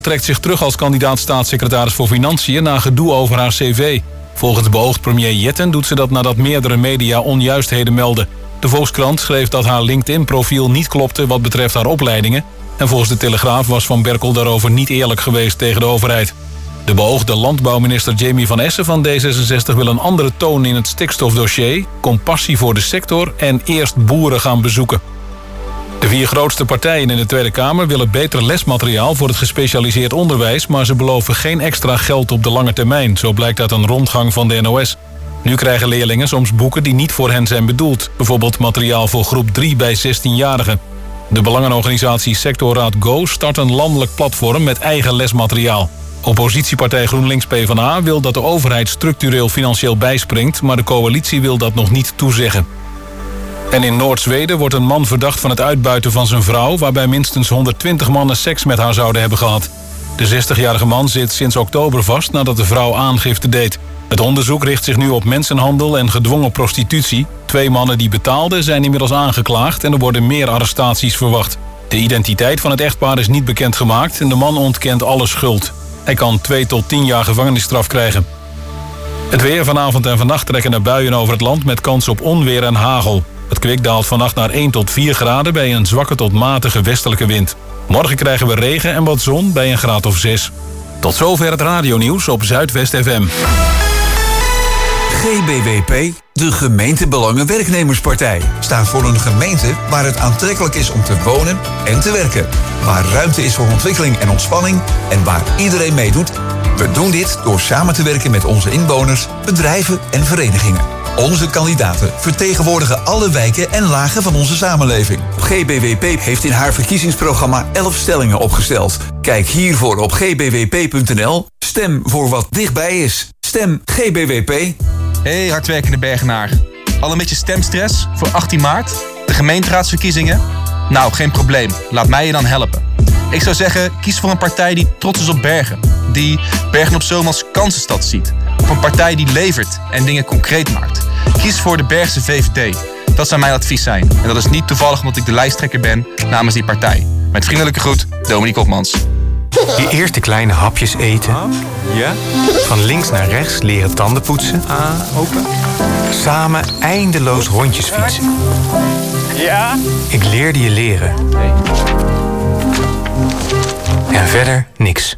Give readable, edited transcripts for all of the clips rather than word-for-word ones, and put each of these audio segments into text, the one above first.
trekt zich terug als kandidaat staatssecretaris voor Financiën na gedoe over haar cv. Volgens beoogd premier Jetten doet ze dat nadat meerdere media onjuistheden melden. De Volkskrant schreef dat haar LinkedIn-profiel niet klopte wat betreft haar opleidingen. En volgens de Telegraaf was Van Berkel daarover niet eerlijk geweest tegen de overheid. De beoogde landbouwminister Jamie van Essen van D66 wil een andere toon in het stikstofdossier, compassie voor de sector en eerst boeren gaan bezoeken. De 4 grootste partijen in de Tweede Kamer willen beter lesmateriaal voor het gespecialiseerd onderwijs, maar ze beloven geen extra geld op de lange termijn, zo blijkt uit een rondgang van de NOS. Nu krijgen leerlingen soms boeken die niet voor hen zijn bedoeld, bijvoorbeeld materiaal voor groep 3 bij 16-jarigen. De belangenorganisatie Sectorraad Go start een landelijk platform met eigen lesmateriaal. Oppositiepartij GroenLinks PvdA wil dat de overheid structureel financieel bijspringt, maar de coalitie wil dat nog niet toezeggen. En in Noord-Zweden wordt een man verdacht van het uitbuiten van zijn vrouw, waarbij minstens 120 mannen seks met haar zouden hebben gehad. De 60-jarige man zit sinds oktober vast nadat de vrouw aangifte deed. Het onderzoek richt zich nu op mensenhandel en gedwongen prostitutie. 2 mannen die betaalden zijn inmiddels aangeklaagd en er worden meer arrestaties verwacht. De identiteit van het echtpaar is niet bekendgemaakt en de man ontkent alle schuld. Hij kan 2 tot 10 jaar gevangenisstraf krijgen. Het weer vanavond en vannacht trekken er buien over het land met kans op onweer en hagel. Het kwik daalt vannacht naar 1 tot 4 graden bij een zwakke tot matige westelijke wind. Morgen krijgen we regen en wat zon bij een graad of 6. Tot zover het radionieuws op Zuidwest FM. GBWP, de Gemeentebelangen-werknemerspartij, staat voor een gemeente waar het aantrekkelijk is om te wonen en te werken. Waar ruimte is voor ontwikkeling en ontspanning en waar iedereen meedoet. We doen dit door samen te werken met onze inwoners, bedrijven en verenigingen. Onze kandidaten vertegenwoordigen alle wijken en lagen van onze samenleving. GBWP heeft in haar verkiezingsprogramma 11 stellingen opgesteld. Kijk hiervoor op gbwp.nl. Stem voor wat dichtbij is. Stem GBWP. Hey hardwerkende Bergenaar. Al een beetje stemstress voor 18 maart? De gemeenteraadsverkiezingen? Nou, geen probleem. Laat mij je dan helpen. Ik zou zeggen, kies voor een partij die trots is op Bergen. Die Bergen op Zoom als kansenstad ziet. Of een partij die levert en dingen concreet maakt. Kies voor de Bergse VVD. Dat zou mijn advies zijn. En dat is niet toevallig omdat ik de lijsttrekker ben namens die partij. Met vriendelijke groet, Dominique Hopmans. Je eerste kleine hapjes eten. Ja? Van links naar rechts leren tanden poetsen. Open. Samen eindeloos rondjes fietsen. Ja? Ik leerde je leren. En verder niks.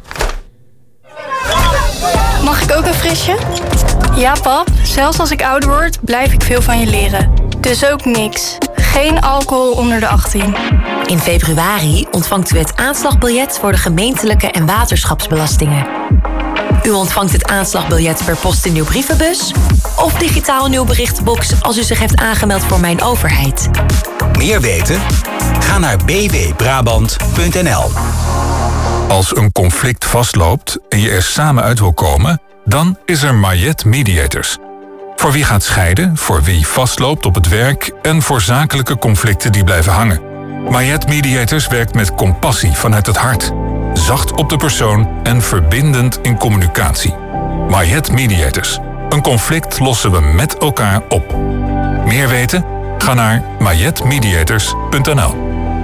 Mag ik ook een frisje? Ja, pap. Zelfs als ik ouder word, blijf ik veel van je leren. Dus ook niks. Geen alcohol onder de 18. In februari ontvangt u het aanslagbiljet voor de gemeentelijke en waterschapsbelastingen. U ontvangt het aanslagbiljet per post in uw brievenbus of digitaal in uw berichtenbox als u zich heeft aangemeld voor Mijn Overheid. Meer weten? Ga naar bwbrabant.nl. Als een conflict vastloopt en je er samen uit wil komen, dan is er Mayet Mediators. Voor wie gaat scheiden, voor wie vastloopt op het werk en voor zakelijke conflicten die blijven hangen. Mayet Mediators werkt met compassie vanuit het hart, zacht op de persoon en verbindend in communicatie. Mayet Mediators. Een conflict lossen we met elkaar op. Meer weten? Ga naar mayetmediators.nl.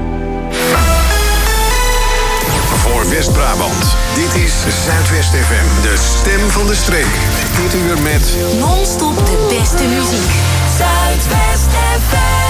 Voor West-Brabant. Dit is Zuidwest FM, de stem van de streek. Dit uur met Non-stop de beste muziek. Zuidwest FM.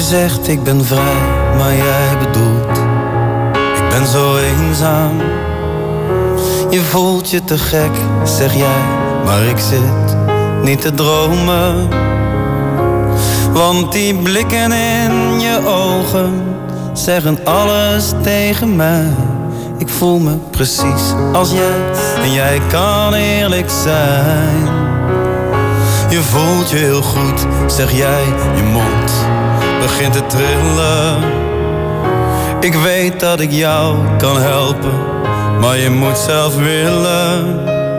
zegt ik ben vrij, maar jij bedoelt ik ben zo eenzaam. Je voelt je te gek, zeg jij, maar ik zit niet te dromen. Want die blikken in je ogen zeggen alles tegen mij. Ik voel me precies als jij en jij kan eerlijk zijn. Je voelt je heel goed, zeg jij, je mond begint te trillen. Ik weet dat ik jou kan helpen, maar je moet zelf willen.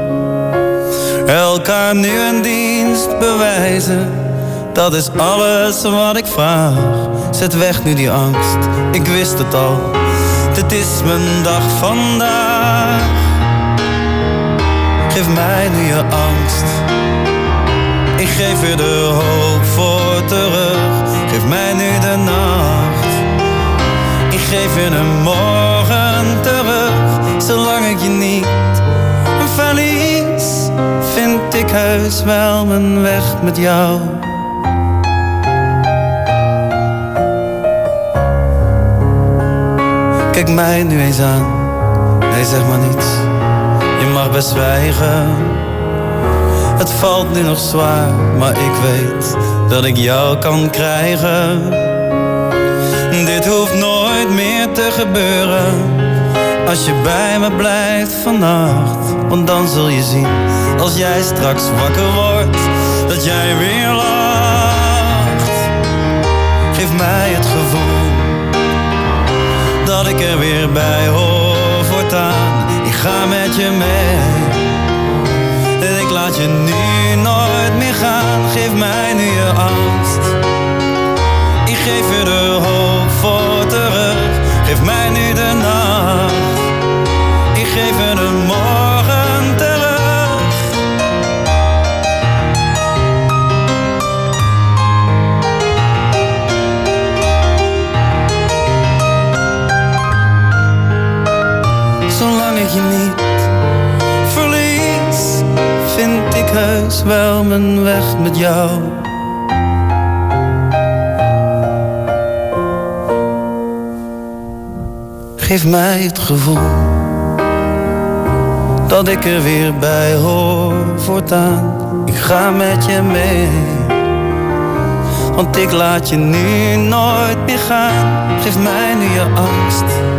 Elkaar nu een dienst bewijzen, dat is alles wat ik vraag. Zet weg nu die angst, ik wist het al. Dit is mijn dag vandaag. Geef mij nu je angst. Ik geef je de hoop voor terug. Geef mij nu de nacht. Ik geef je een morgen terug. Zolang ik je niet verlies, vind ik heus wel mijn weg met jou. Kijk mij nu eens aan. Nee, zeg maar niets. Je mag best zwijgen. Het valt nu nog zwaar, maar ik weet dat ik jou kan krijgen. Dit hoeft nooit meer te gebeuren als je bij me blijft vannacht. Want dan zul je zien, als jij straks wakker wordt, dat jij weer lacht. Geef mij het gevoel dat ik er weer bij hoor voortaan. Ik ga met je mee en ik laat je nu nooit meer gaan. Geef mij nu je angst. Ik geef je de hoop voor terug. Geef mij nu de nacht. Ik geef je de morgen terug. Zolang ik je niet verlies, vind ik heus wel mijn weg met jou. Geef mij het gevoel dat ik er weer bij hoor voortaan. Ik ga met je mee, want ik laat je nu nooit meer gaan. Geef mij nu je angst.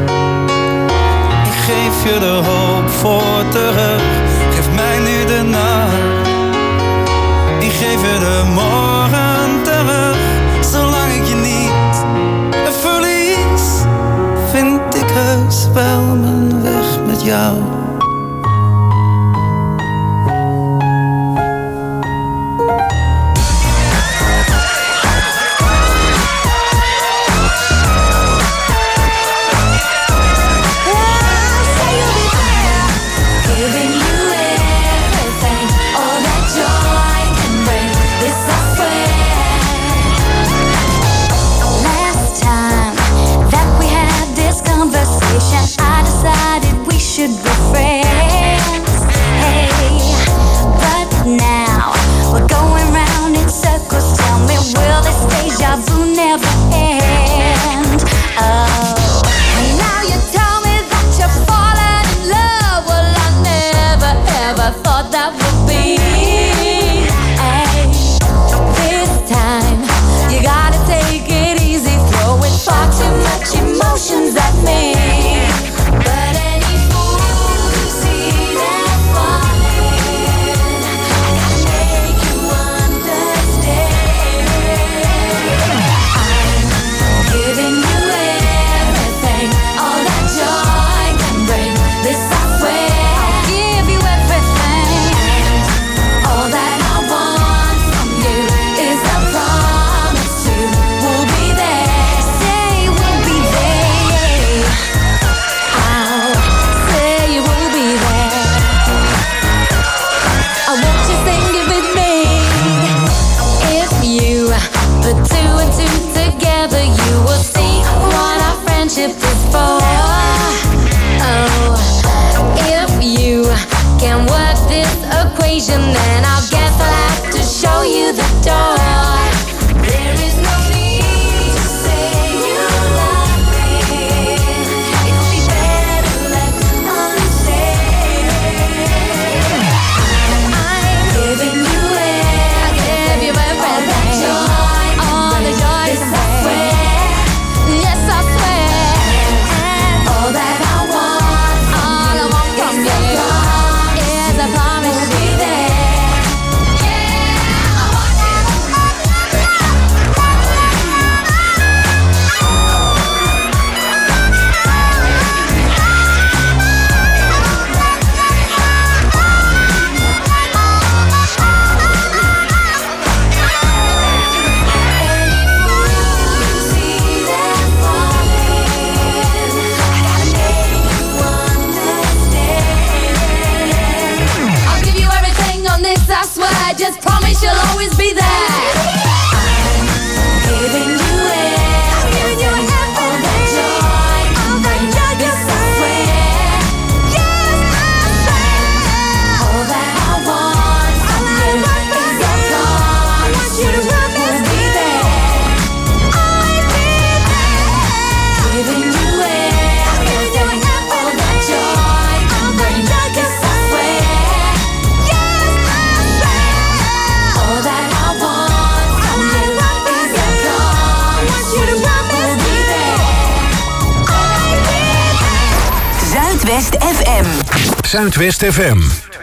Ik geef je de hoop voor terug. Geef mij nu de nacht. Ik geef je de morgen terug. Zolang ik je niet verlies, vind ik heus wel mijn weg met jou. I decided we should be friends. Hey, but now we're going round in circles. Tell me, will this deja vu never end? Oh, and now you tell me that you're falling in love. Well, I never ever thought that would be. Hey, this time you gotta take it easy, throwing far too much emotions at me. I Zuidwest FM. Zuidwest FM.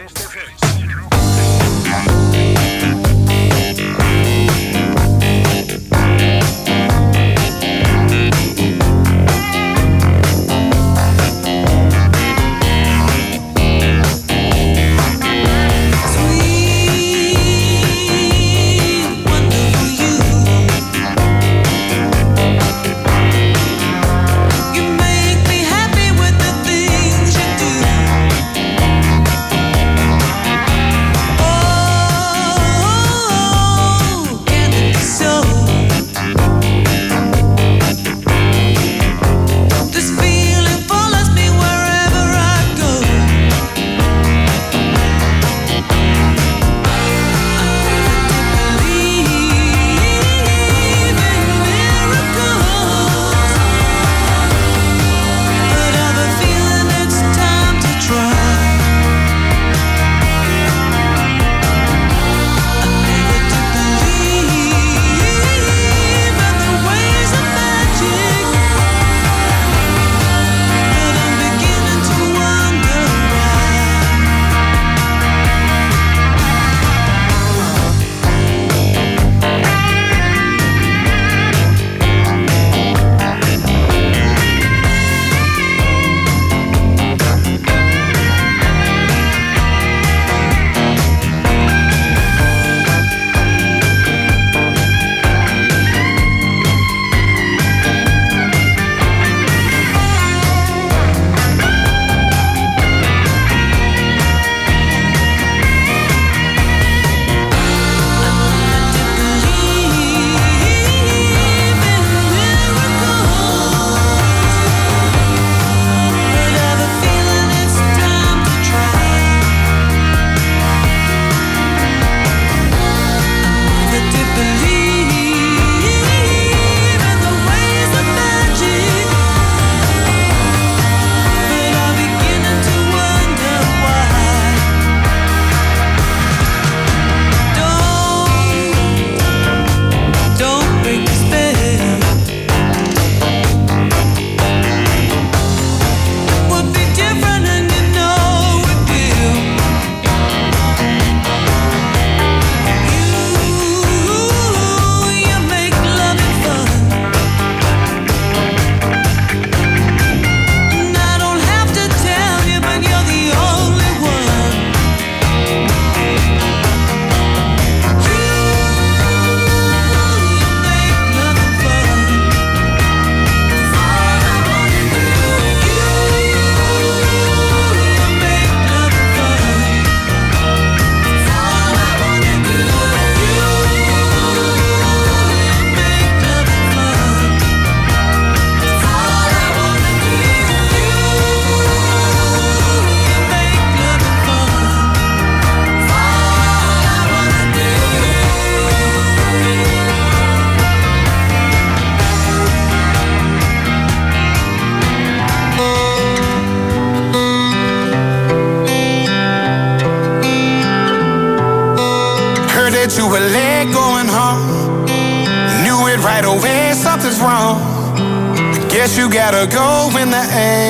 Guess you gotta go when the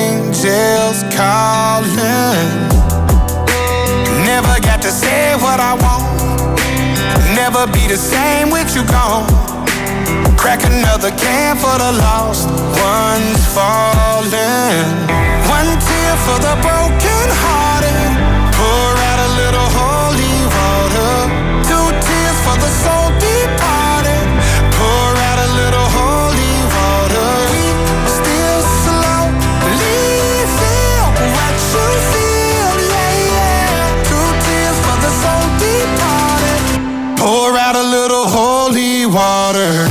angels calling. Never got to say what I want. Never be the same with you gone. Crack another can for the lost ones falling. One tear for the broken hearted. Pour out a little holy water. Two tears for the soul departed. Pour out a little holy water. We still slowly feel what you feel, yeah, yeah. Two tears for the soul departed. Pour out a little holy water.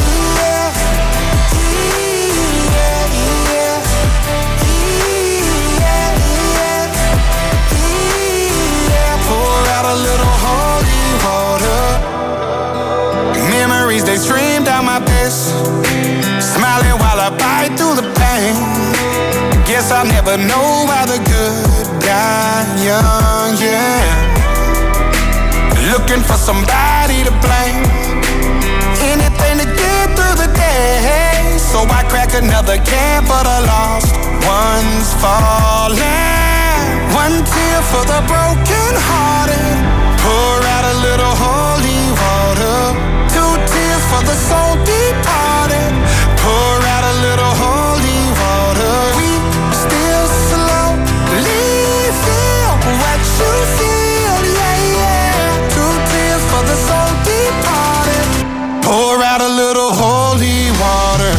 They stream down my face, smiling while I bite through the pain. Guess I'll never know why the good die young, yeah. Looking for somebody to blame. Anything to get through the day. So I crack another can for the lost ones falling. One tear for the broken hearted. Pour out a little holy water. Two tears for the soul departed. Pour out a little holy water. We still slowly feel what you feel, yeah, yeah. Two tears for the soul departed. Pour out a little holy water.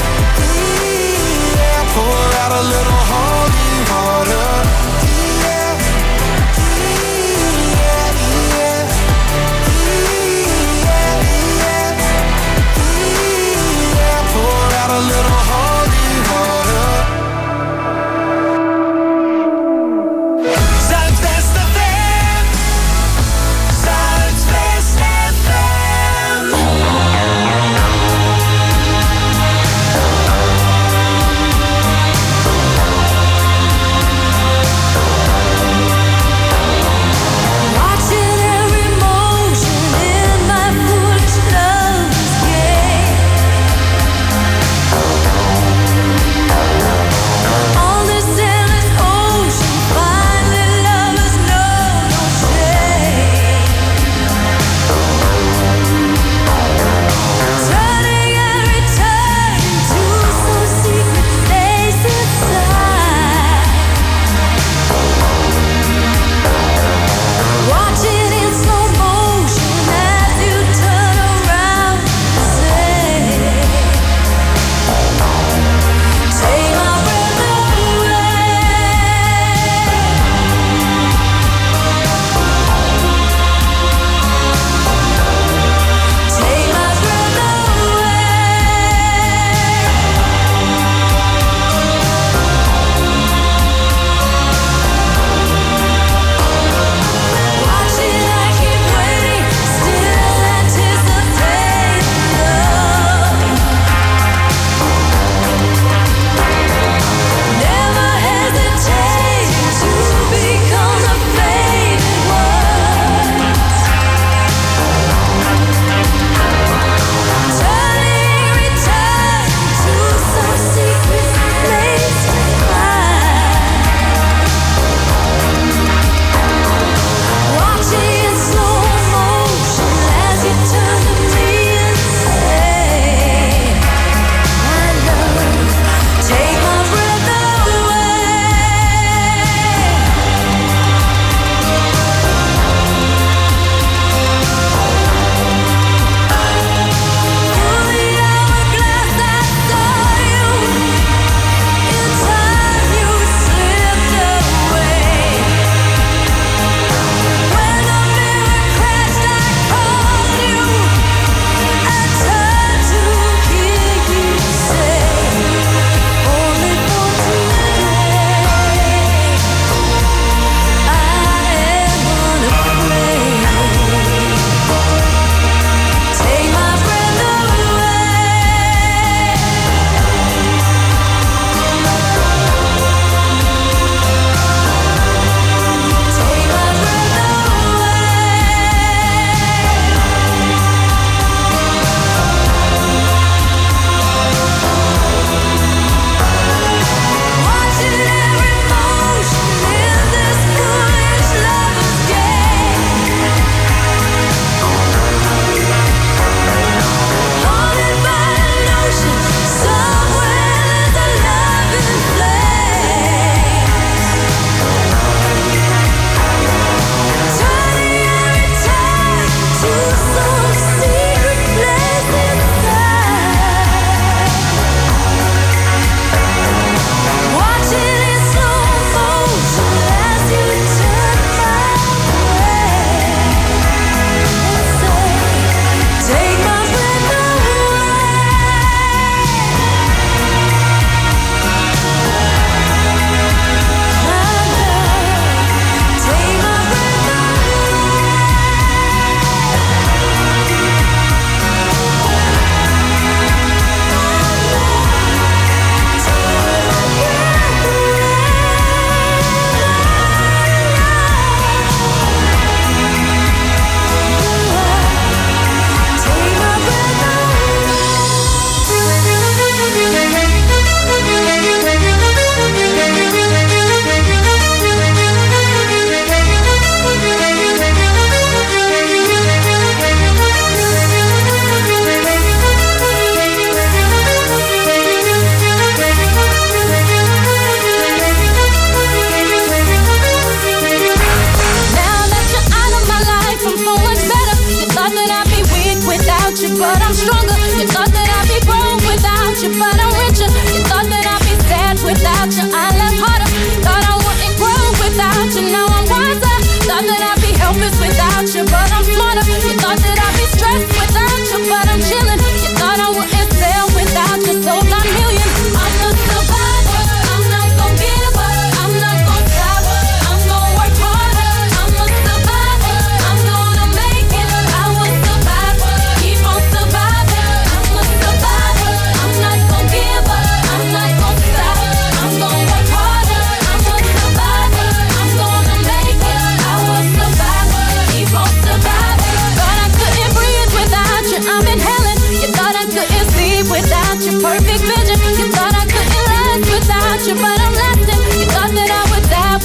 Pour out a little holy water.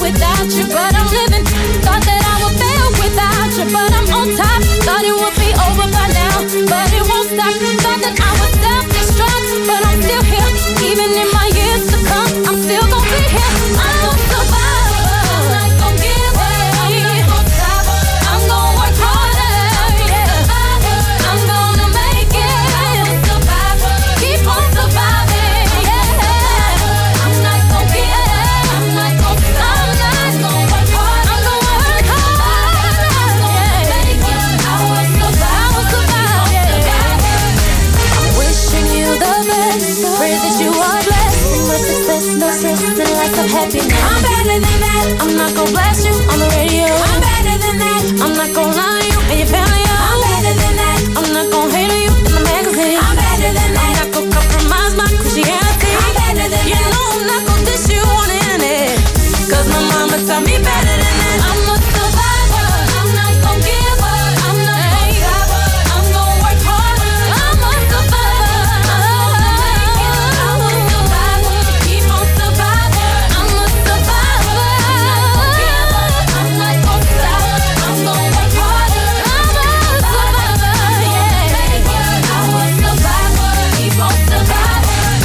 without you, but I'm living. Thought that I would fail without you, but I'm on top. Thought it would be over by now, but it won't stop. Thought that I would self-destruct, but I'm still here. Even in my years to come, I'm still gonna be here. I'm a survivor. I'm not gonna give up. I'm not gonna stop. I'm gonna work harder. Yeah. I'm gonna make it. I'm a survivor. Keep on surviving. Yeah. I'm not gonna give up. I'm not gonna stop. I'm not gonna work hard. I'm gonna work hard. I'm gonna make it. I will survive. I will survive. Yeah. I'm wishing you the best. Pray that you are blessed with success, no stress, and lots of happiness. I'm better than that. I'm not gonna blast you on the radio. I'm better than that. I'm not gonna lie to you and your family. I'm better than that. I'm not gonna hate on you in the magazine. I'm better than that. I'm not gonna compromise my Christianity. I'm better than that. You know I'm not gonna diss you on the internet, 'cause my mama taught me better than that. I'm a survivor. I'm not gonna give up. I'm not gonna stop. I'm gonna work hard. I'm a survivor. I'm a survivor. Keep on surviving. I'm a survivor. I'm not gonna stop. I'm gonna work harder. I'm a survivor. Yeah. I'm a survivor. Keep on surviving.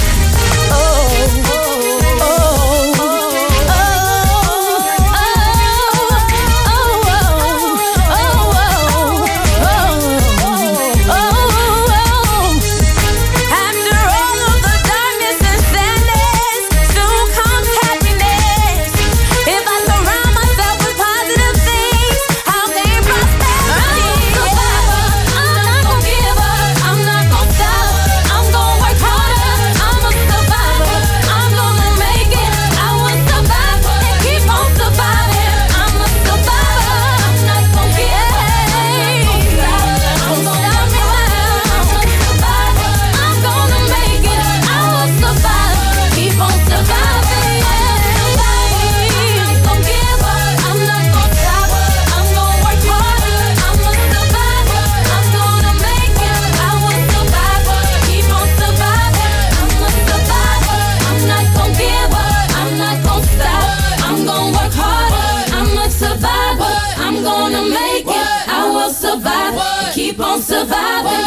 After all of the darkness and sadness, soon comes happiness. If I surround myself with positive things, I'll gain prosperity. I'm not gonna give up. I'm not gonna stop. I'm gonna work harder. I'm a survivor. I'm gonna make it. I will survive and keep on surviving. I'm a survivor. I'm not gonna give up. I'm gonna stop me now. I'm a survivor. I'm gonna make it. I will survive. Keep on surviving. I'm not gonna give up. I'm not gonna stop. I'm gonna work harder. I'm a survivor. I'm gonna make it. I will survive. Keep on surviving. I'm a survivor. I'm not gonna give up. I'm not gonna stop. I'm gonna work harder. I'm a survivor. I'm gonna make it. I will survive. Keep on surviving.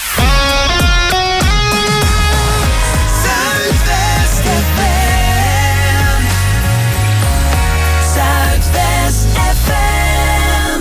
Zuidwest FM. Zuidwest FM.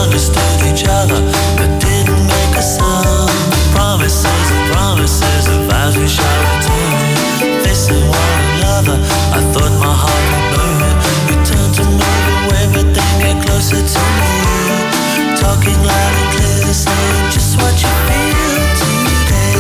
understood each other, but didn't make a sound. Promises and promises of vows we shall return. Facing one another, I thought my heart would burn. We turned to move away, but then get closer to me. Talking loud and clear, saying just what you feel today.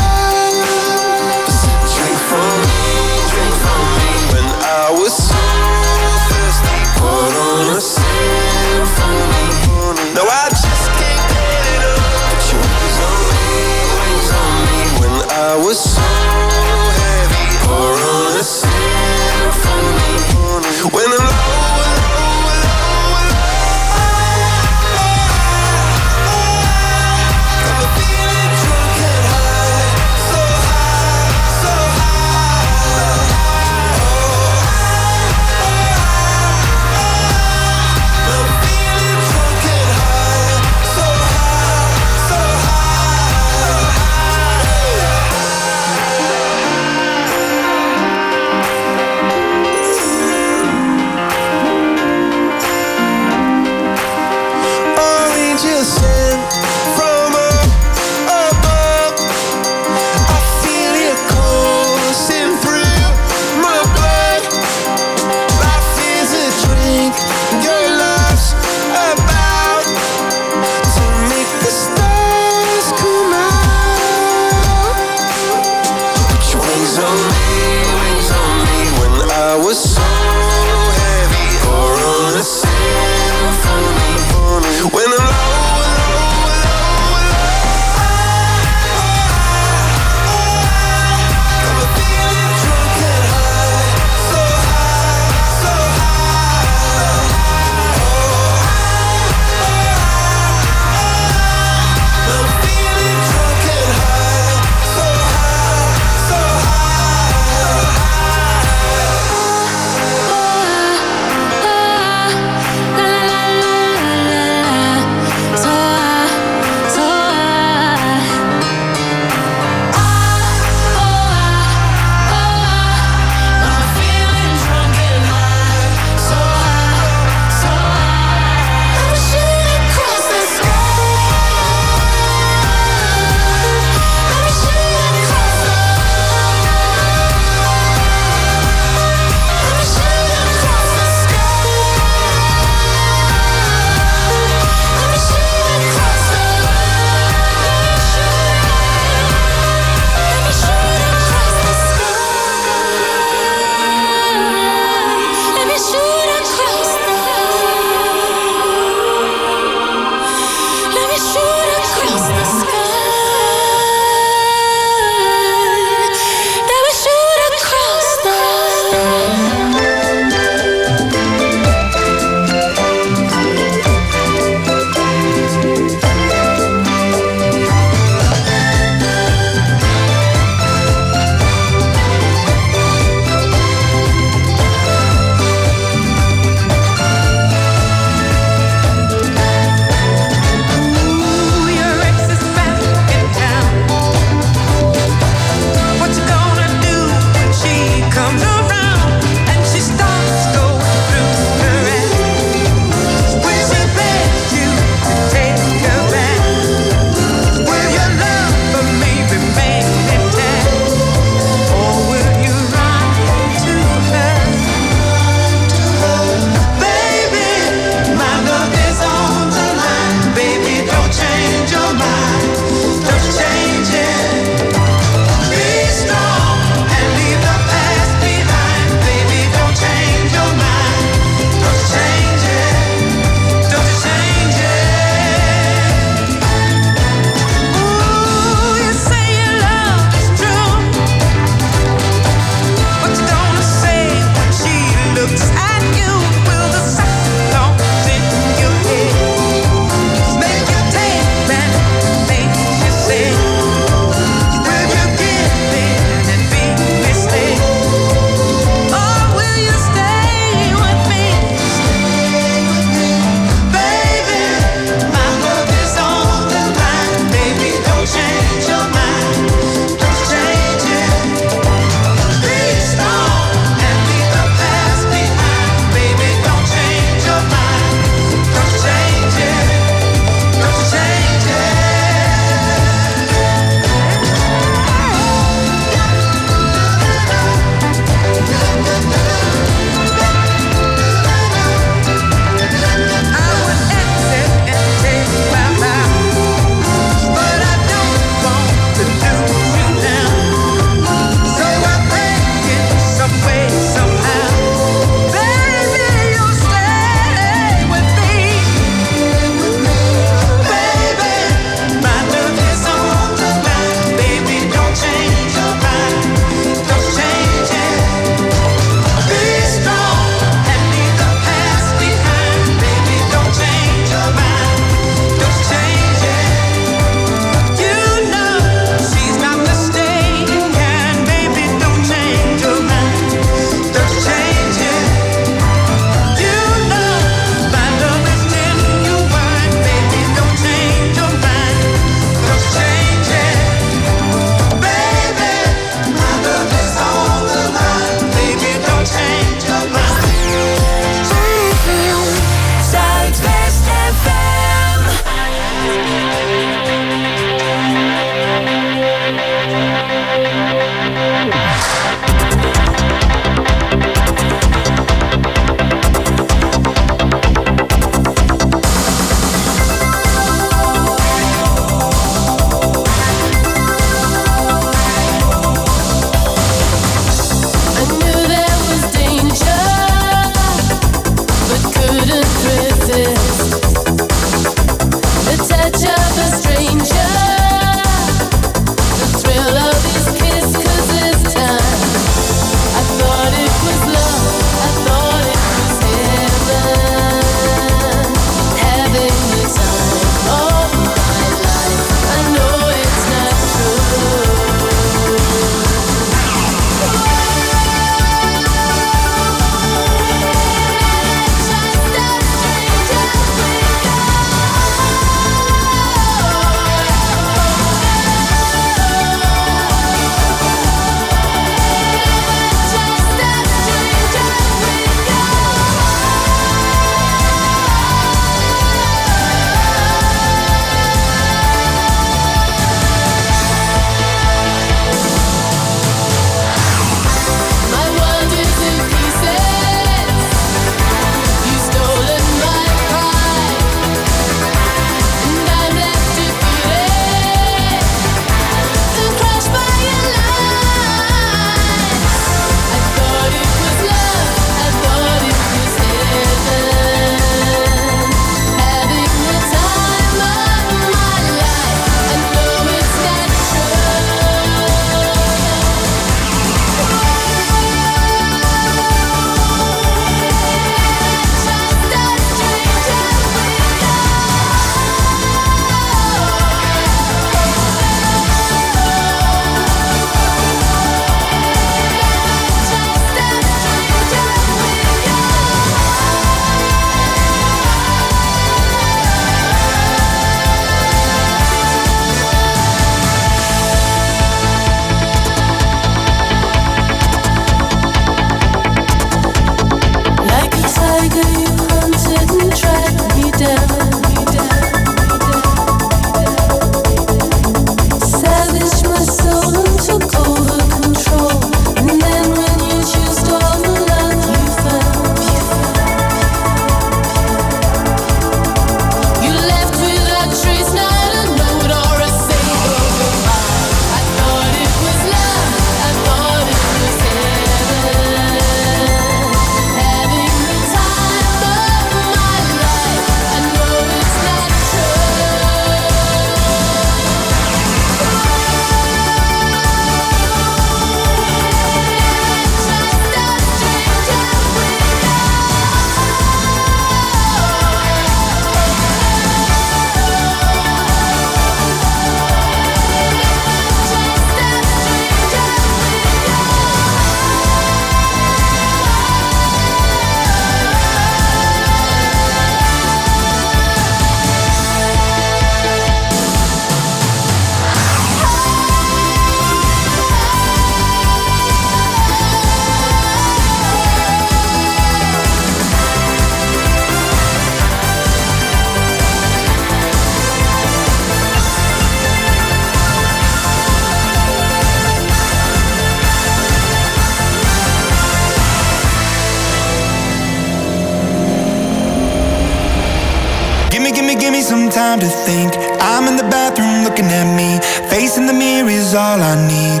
some time to think. I'm in the bathroom looking at me. Facing the mirror is all I need.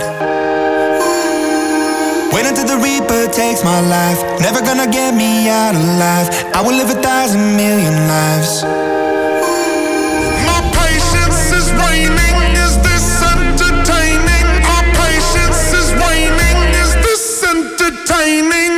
Wait until the Reaper takes my life. Never gonna get me out alive. I will live 1,000 million lives. My patience is waning. Is this entertaining? My patience is waning. Is this entertaining?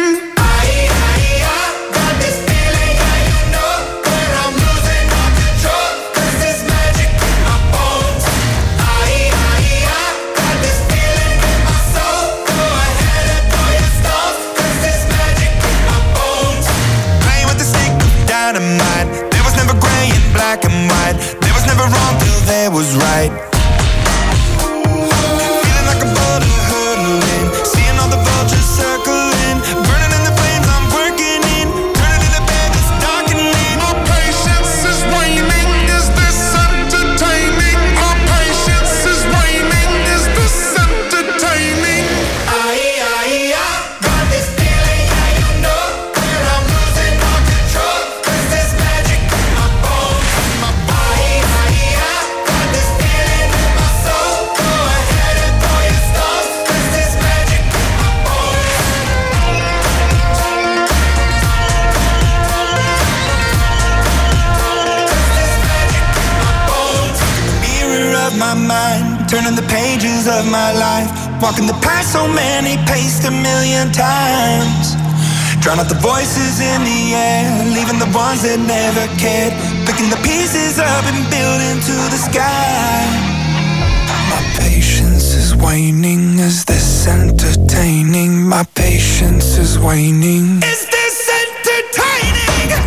There was never gray and black and white. There was never wrong till there was right. Feeling like a boulder hurtling, seeing all the vultures circling, burning in the flames I'm working in, turning in the bed it's darkening. My patience is waning. Is this entertaining? My patience is waning. Is this entertaining? Got this feeling, yeah, you know, when I'm losing all control. My mind, turning the pages of my life, walking the path so many paced 1,000,000 times. Drown out the voices in the air, leaving the ones that never cared, picking the pieces up and building to the sky. My patience is waning. Is this entertaining? My patience is waning. Is this entertaining?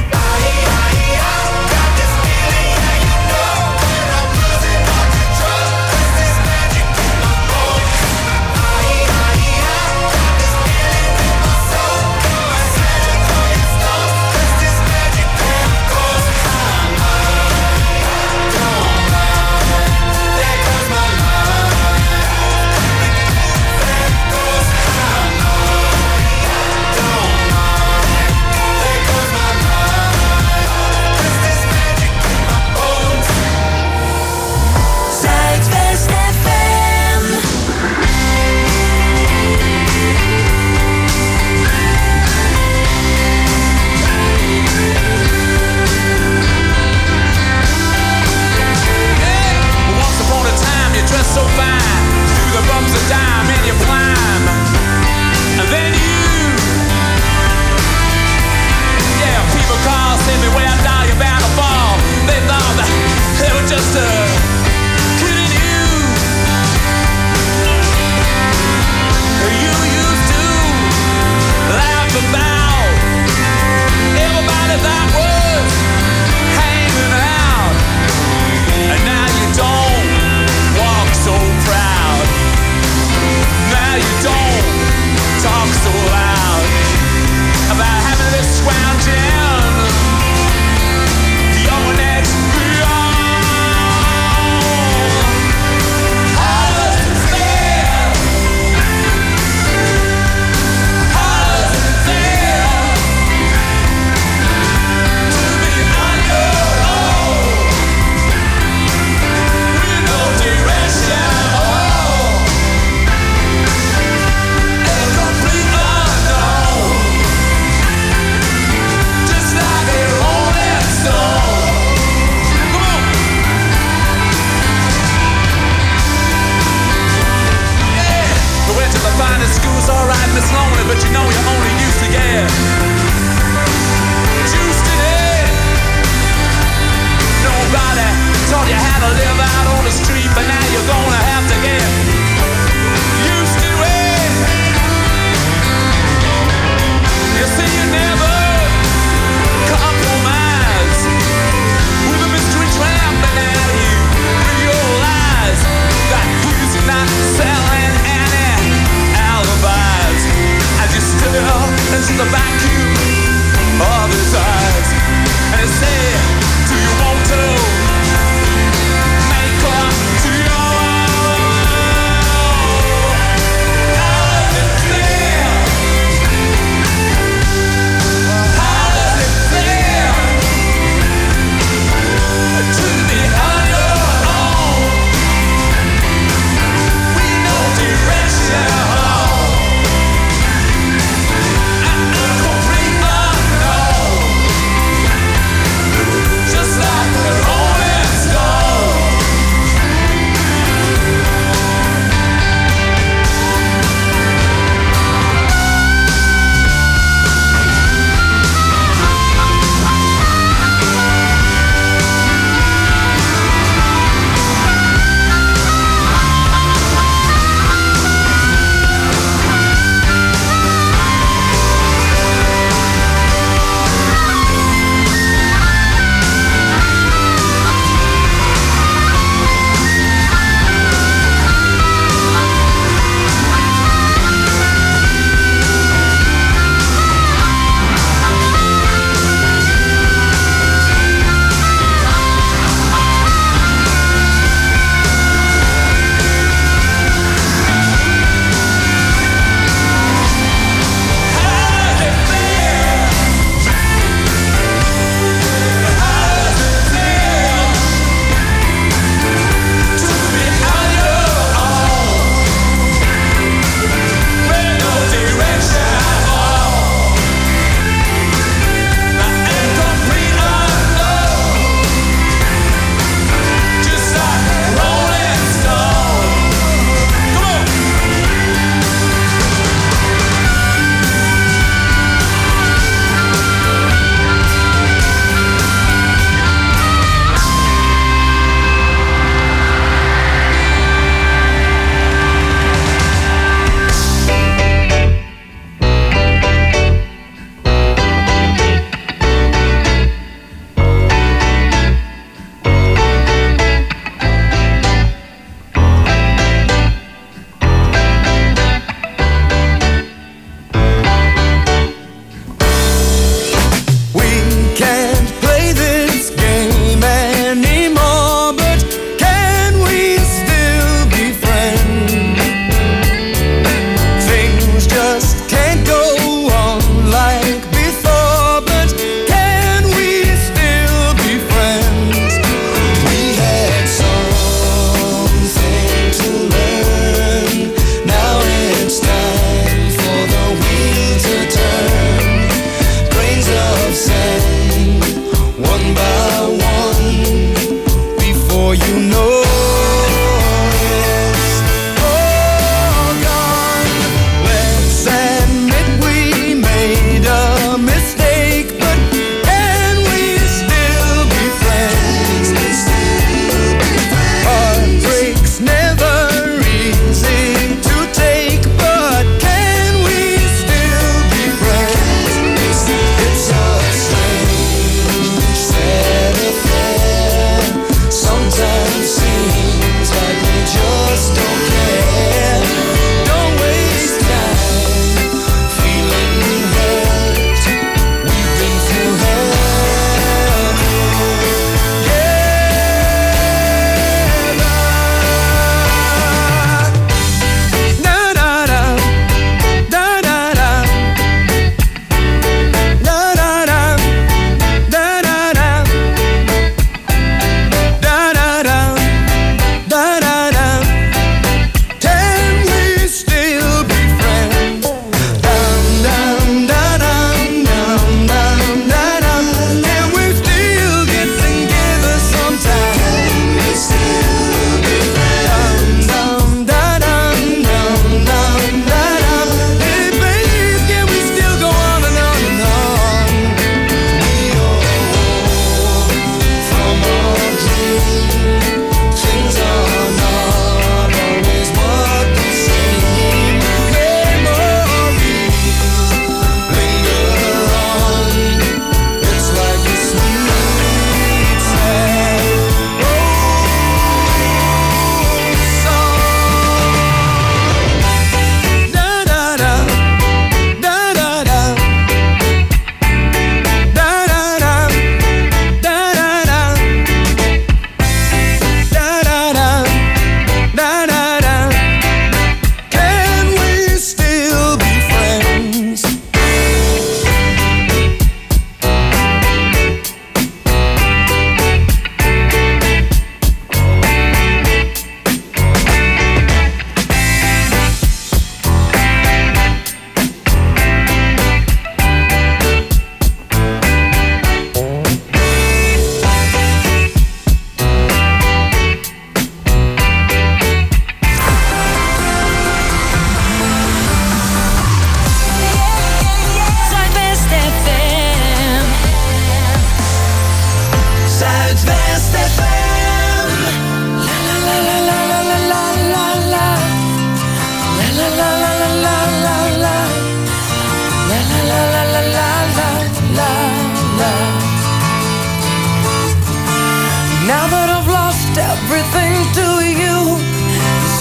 So fine, through the bumps of time and you climb. And then yeah, people call, say me where down you're bound to fall. They thought that they were just kidding you. You used to laugh about everybody that was hanging out, and now you don't walk so proud. Now you don't talk so loud about having this scrounging your next beyond. How does it feel? How does it feel to be on your own with no direction? The finest school's alright and it's lonely, but you know you're only used to get juiced in it. Nobody taught you how to live out on the street, but now you're gonna have to get used to it. You see, you never compromise with a mystery trampling at you with your lies that he's not selling any alibis, as you still into the vacuum of his eyes, and he said, do you want to make love to your How does it feel? How does it feel to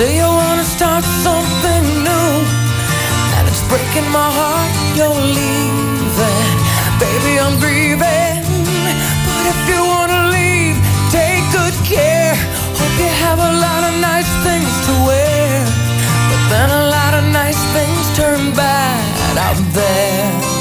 say you wanna start something new, and it's breaking my heart you're leaving. Baby, I'm grieving, but if you wanna leave, take good care. Hope you have a lot of nice things to wear, but then a lot of nice things turn bad out there.